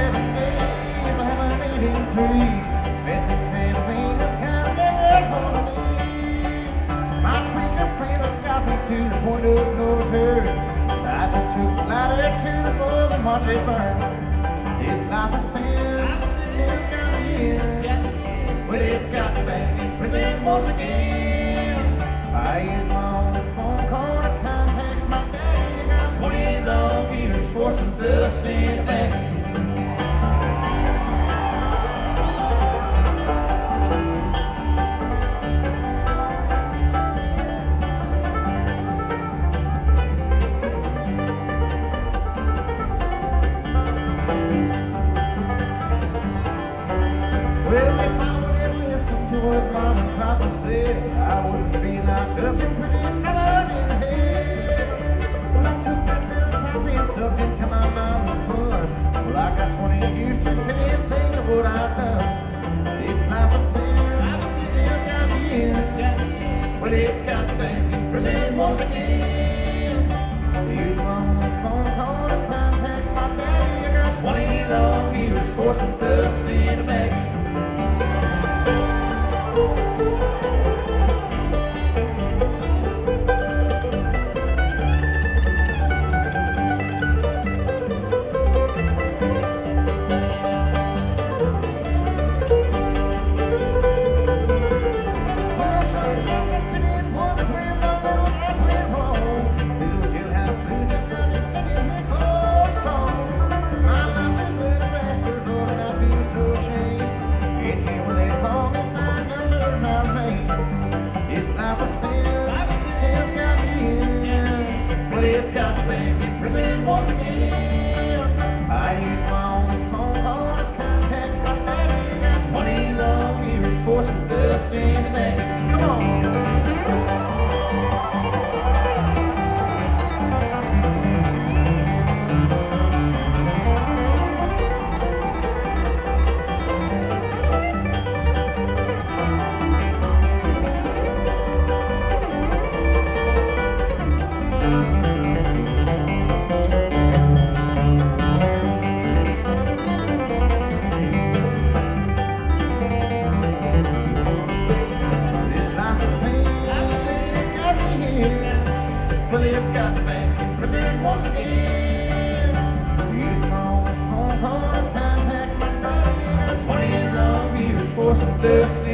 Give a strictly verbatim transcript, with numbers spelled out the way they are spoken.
seven days I haven't eaten three. Methamphetamine has kind of been that hold of me. My tweaking friends have got me to the point of no return. So I just took the lighter to the bulb and watch it burn. This life of sin has got me in. Well, it's got me back in prison once again. I use my own phone call to contact my daddy. I got twenty long years for some dust in the bag. Well, if I would have listened to what Mom and Papa said, I wouldn't be locked up in prison, covered in hell. Well, I took that little puppy and sucked into my mama's blood. Well, I got twenty years to say and think of what I've done. This life of sin, life of sin has got me in. Well, it's got me back in prison once again. Use my own phone call to contact my daddy. I got twenty long years for some dust in the bag. It's got me back in prison once again. I use my own phone call to contact my daddy. Got twenty long years for some dust in the bag. Come on. Well, it's got me back in prison once again. Use my own phone call to contact my daddy. Got twenty long years for some dust.